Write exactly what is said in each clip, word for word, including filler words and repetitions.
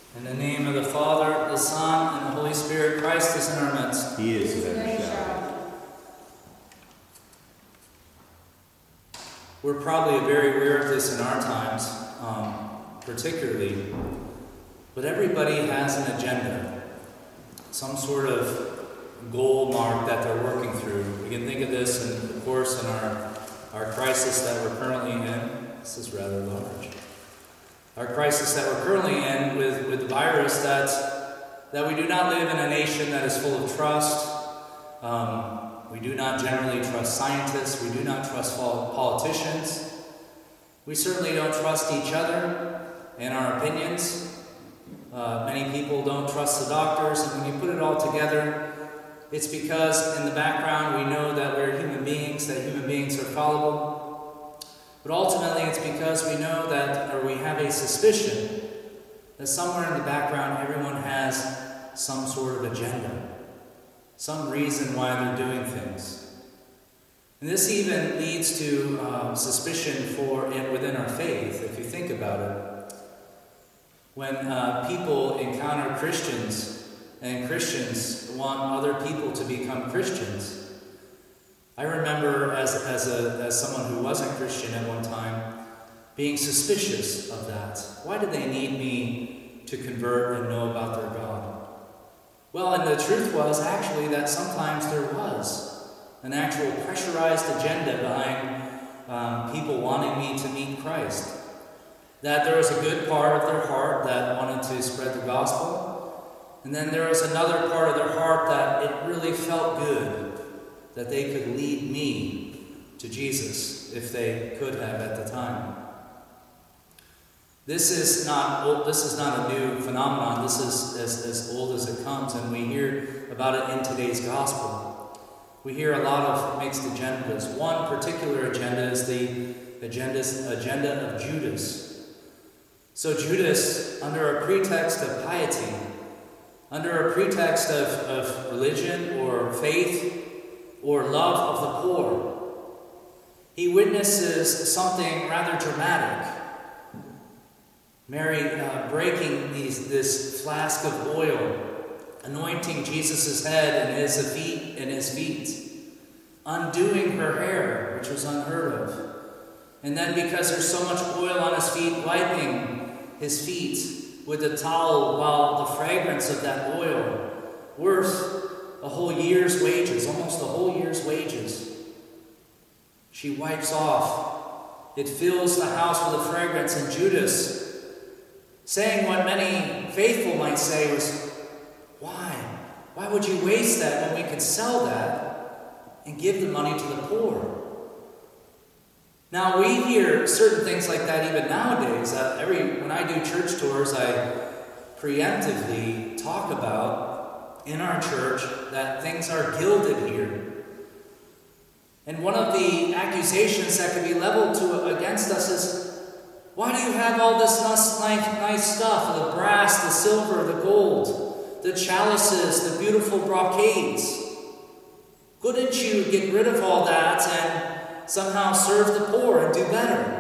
In the name of the Father, the Son, and the Holy Spirit, Christ is in our midst. He is without a shadow. We're probably very aware of this in our times, um, particularly, but everybody has an agenda, some sort of goal mark that they're working through. We can think of this, in, of course, in our, our crisis that we're currently in. This is rather large. Our crisis that we're currently in with, with the virus, that, that we do not live in a nation that is full of trust. Um, we do not generally trust scientists. We do not trust politicians. We certainly don't trust each other and our opinions. Uh, many people don't trust the doctors, and when you put it all together, it's because in the background we know that we're human beings, that human beings are fallible. But ultimately it's because we know that, or we have a suspicion, that somewhere in the background everyone has some sort of agenda, some reason why they're doing things. And this even leads to uh, suspicion for it within our faith, if you think about it. When uh, people encounter Christians, and Christians want other people to become Christians, I remember as, as, a, as someone who wasn't Christian at one time, being suspicious of that. Why do they need me to convert and know about their God? Well, and the truth was actually that sometimes there was an actual pressurized agenda behind um, people wanting me to meet Christ. That there was a good part of their heart that wanted to spread the gospel, and then there was another part of their heart that it really felt good that they could lead me to Jesus, if they could have at the time. This is not old, this is not a new phenomenon. This is as, as old as it comes, and we hear about it in today's gospel. We hear a lot of mixed agendas. One particular agenda is the agenda's, agenda of Judas. So Judas, under a pretext of piety, under a pretext of, of religion or faith, or love of the poor, he witnesses something rather dramatic. Mary uh, breaking these, this flask of oil, anointing Jesus' head and his feet, and his feet, undoing her hair, which was unheard of. And then because there's so much oil on his feet, wiping his feet with a towel, while the fragrance of that oil, worth a whole year's wages, almost a whole year's wages, she wipes off. It fills the house with a fragrance, and Judas, saying what many faithful might say was, why? Why would you waste that when we could sell that and give the money to the poor? Now we hear certain things like that even nowadays. Uh, every when I do church tours, I preemptively talk about in our church that things are gilded here. And one of the accusations that can be leveled to against us is, why do you have all this nice, nice stuff, the brass, the silver, the gold, the chalices, the beautiful brocades? Couldn't you get rid of all that and somehow serve the poor and do better?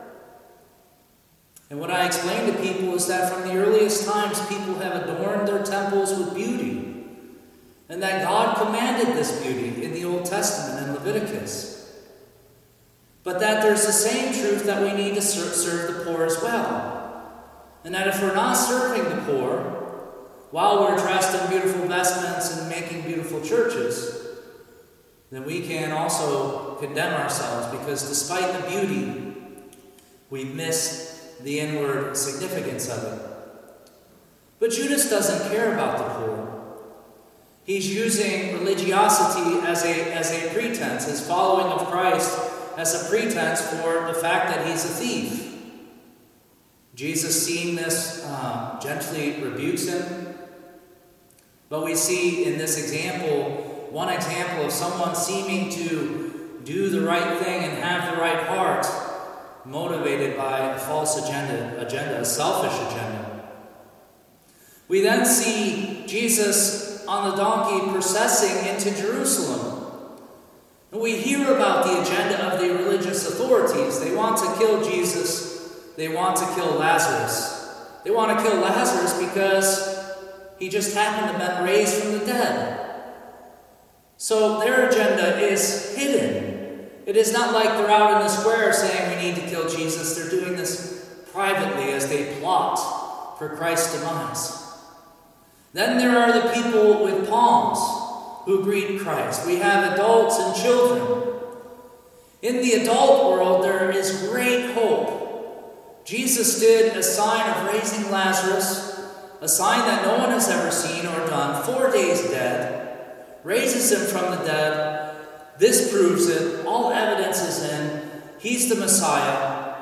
And what I explain to people is that from the earliest times, people have adorned their temples with beauty. And that God commanded this beauty in the Old Testament in Leviticus. But that there's the same truth that we need to serve the poor as well. And that if we're not serving the poor, while we're dressed in beautiful vestments and making beautiful churches, then we can also condemn ourselves, because despite the beauty, we miss the inward significance of it. But Judas doesn't care about the poor. He's using religiosity as a, as a pretense, his following of Christ as a pretense for the fact that he's a thief. Jesus, seeing this, uh, gently rebukes him. But we see in this example, one example of someone seeming to do the right thing and have the right heart, motivated by a false agenda, agenda, a selfish agenda. We then see Jesus on the donkey processing into Jerusalem. And we hear about the agenda of the religious authorities. They want to kill Jesus. They want to kill Lazarus. They want to kill Lazarus because he just happened to have been raised from the dead. So their agenda is hidden. It is not like they're out in the square saying we need to kill Jesus. They're doing this privately as they plot for Christ's demise. Then there are the people with palms who greet Christ. We have adults and children. In the adult world, there is great hope. Jesus did a sign of raising Lazarus, a sign that no one has ever seen or done, four days dead, raises him from the dead. This proves it. All evidence is in. He's the Messiah.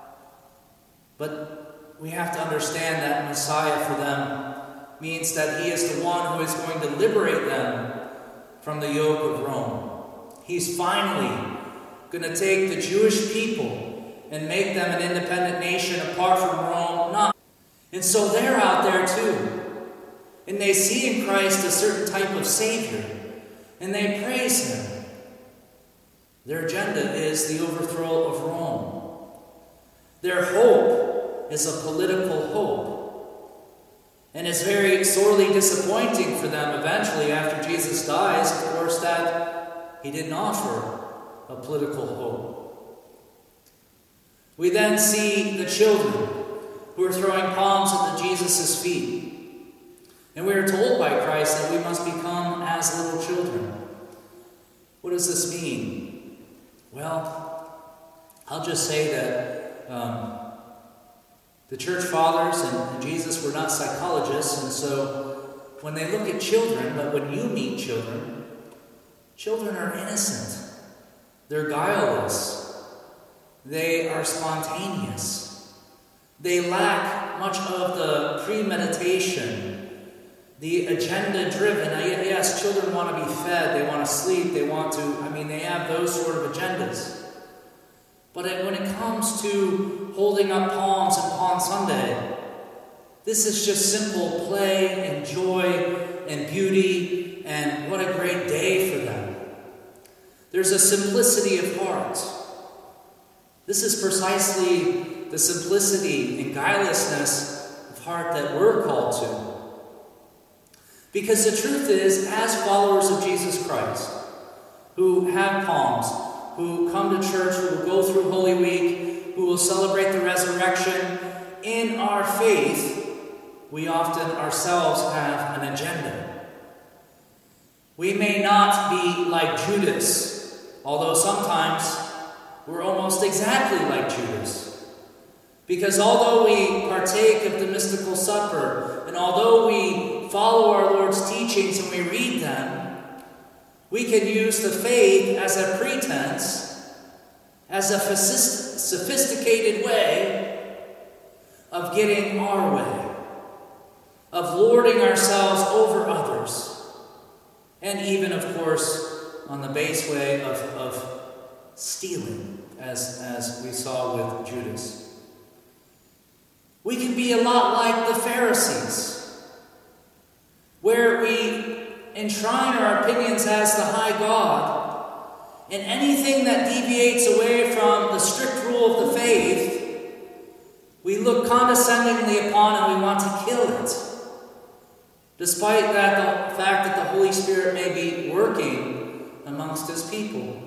But we have to understand that Messiah for them means that he is the one who is going to liberate them from the yoke of Rome. He's finally going to take the Jewish people and make them an independent nation apart from Rome. Not. And so they're out there too. And they see in Christ a certain type of Savior. And they praise him. Their agenda is the overthrow of Rome. Their hope is a political hope. And it's very sorely disappointing for them eventually after Jesus dies, of course, that he didn't offer a political hope. We then see the children who are throwing palms at Jesus' feet. And we are told by Christ that we must become as little children. What does this mean? Well, I'll just say that um, the church fathers and, and Jesus were not psychologists, and so when they look at children, but when you meet children, children are innocent. They're guileless. They are spontaneous. They lack much of the premeditation, the agenda-driven. Yes, children want to be fed, they want to sleep, they want to, I mean, they have those sort of agendas. But when it comes to holding up palms on Palm Sunday, this is just simple play and joy and beauty, and what a great day for them. There's a simplicity of heart. This is precisely the simplicity and guilelessness of heart that we're called to. Because the truth is, as followers of Jesus Christ, who have palms, who come to church, who will go through Holy Week, who will celebrate the resurrection, in our faith, we often ourselves have an agenda. We may not be like Judas, although sometimes we're almost exactly like Judas. Because although we partake of the mystical supper, and although we follow our Lord's teachings and we read them, we can use the faith as a pretense, as a sophisticated way of getting our way, of lording ourselves over others, and even, of course, on the base way of, of stealing, as, as we saw with Judas. We can be a lot like the Pharisees, where we enshrine our opinions as the high God, and anything that deviates away from the strict rule of the faith, we look condescendingly upon and we want to kill it, despite that the fact that the Holy Spirit may be working amongst his people.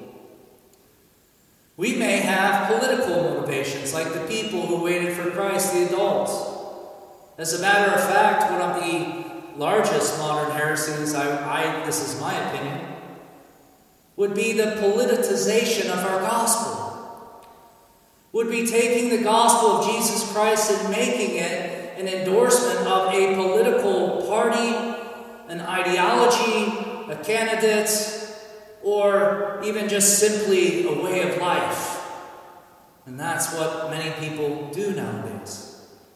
We may have political motivations, like the people who waited for Christ, the adults. As a matter of fact, one of the largest modern heresies, I, I, this is my opinion, would be the politicization of our gospel. Would be taking the gospel of Jesus Christ and making it an endorsement of a political party, an ideology, a candidate, or even just simply a way of life. And that's what many people do nowadays.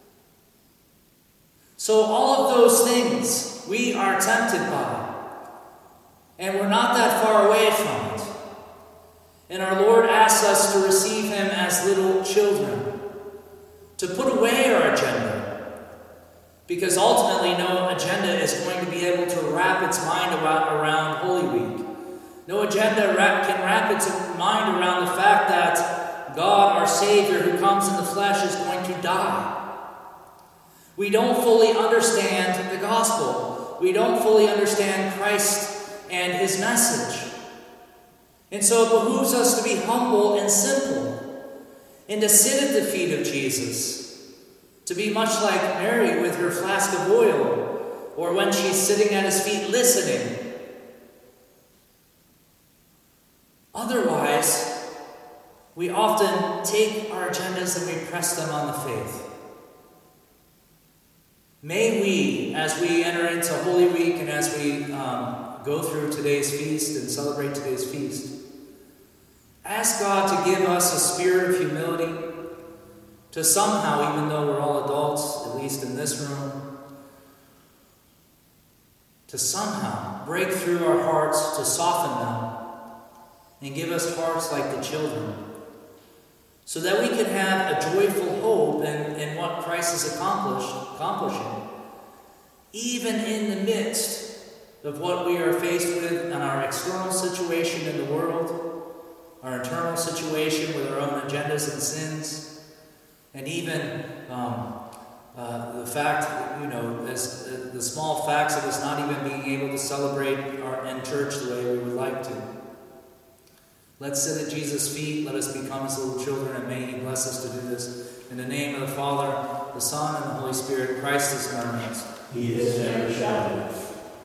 So all of those things we are tempted by, and we're not that far away from it. And our Lord asks us to receive him as little children, to put away our agenda, because ultimately no agenda is going to be able to wrap its mind around Holy Week. No agenda can wrap its mind around the fact that God, our Savior, who comes in the flesh, is going to die. We don't fully understand the gospel. We don't fully understand Christ and his message. And so it behooves us to be humble and simple, and to sit at the feet of Jesus, to be much like Mary with her flask of oil, or when she's sitting at his feet listening. Otherwise, we often take our agendas and we press them on the faith. May we, as we enter into Holy Week and as we um, go through today's feast and celebrate today's feast, ask God to give us a spirit of humility, to somehow, even though we're all adults, at least in this room, to somehow break through our hearts, to soften them, and give us hearts like the children, so that we can have a joyful hope in, in what Christ is accomplished, accomplishing, even in the midst of what we are faced with in our external situation in the world, our internal situation with our own agendas and sins, and even um, uh, the fact, you know, as, uh, the small facts of us not even being able to celebrate our, in church the way we would like to. Let's sit at Jesus' feet. Let us become his little children, and may he bless us to do this. In the name of the Father, the Son, and the Holy Spirit, Christ is in our midst. He is never shouted.